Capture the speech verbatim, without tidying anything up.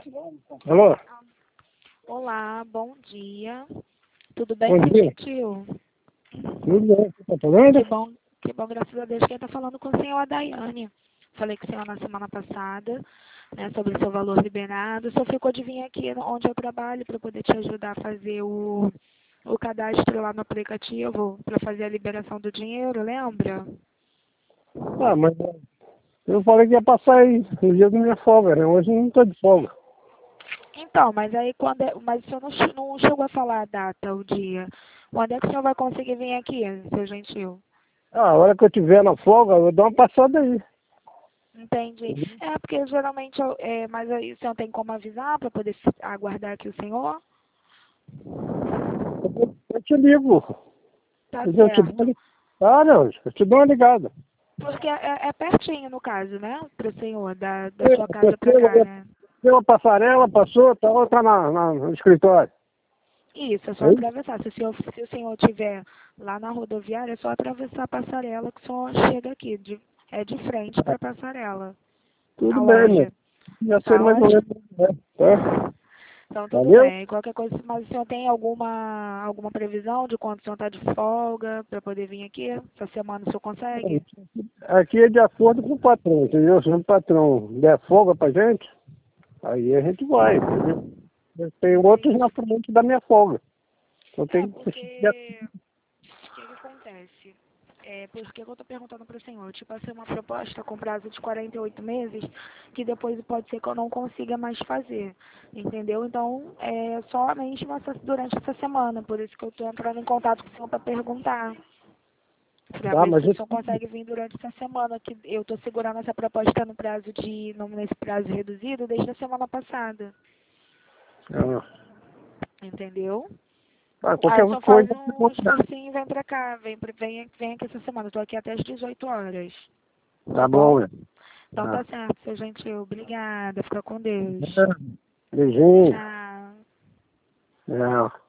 Alô? Olá, bom dia. Tudo bem, Bom dia. tio? Tudo bem? Você tá falando? Que bom, que bom, graças a Deus. Quem está falando com o senhor é a Daiane. Falei com o senhor na semana passada, né, sobre o seu valor liberado. O senhor ficou de vir aqui onde eu trabalho para poder te ajudar a fazer o, o cadastro lá no aplicativo, para fazer a liberação do dinheiro, lembra? Ah, mas eu falei que ia passar aí no dia da minha folga, né? Hoje eu não tô de folga. Então, mas aí quando é, mas o senhor não, che- não chegou a falar a data, o dia. Quando é que o senhor vai conseguir vir aqui, seu gentil? Ah, a hora que eu tiver na folga, eu dou uma passada aí. Entendi. É, porque geralmente, eu- é, mas aí o senhor tem como avisar para poder fi- aguardar aqui o senhor? Eu, eu te ligo. Tá Eu te dou uma certo. ligada. Ah, não, eu te dou uma ligada. Porque é, é pertinho, no caso, né? Pro senhor, da, da Eu sua casa pra tenho cá, né? tenho uma passarela, passou, tá outra na, na- no escritório. Isso, é só Aí? atravessar. Se o senhor, se o senhor estiver lá na rodoviária, é só atravessar a passarela que o senhor chega aqui. De, é de frente para a passarela, Tudo a bem, né? loja. Já sei Tá mais ou menos, ótimo? né? Tá? Então, tudo Valeu? bem. Qualquer coisa, mas o senhor tem alguma, alguma previsão de quando o senhor está de folga para poder vir aqui? Essa semana o senhor consegue? Aqui é de acordo com o patrão, entendeu? Se o patrão der folga pra gente, aí a gente vai, entendeu? Eu tenho outros na Entendi. frente da minha folga. Então É, tem que... porque o que, que acontece? É, por que que eu estou perguntando para o senhor? Eu te passei uma proposta com prazo de quarenta e oito meses, que depois pode ser que eu não consiga mais fazer, entendeu? Então, é somente nessa- durante essa semana, por isso que eu estou entrando em contato com o senhor para perguntar, para Tá, ver mas se o isso... senhor consegue vir durante essa semana, que eu estou segurando essa proposta no prazo de, no- nesse prazo reduzido desde a semana passada, Ah, entendeu? tá, Aí qualquer só faz coisa... um esforcinho e vem pra cá. Vem, pra- vem, vem aqui essa semana. Eu tô aqui até às dezoito horas. Tá Tá bom? bom, né? Então Tá. tá certo, seu gentil. Obrigada. Fica com Deus. Beijinho. Tchau. Tchau.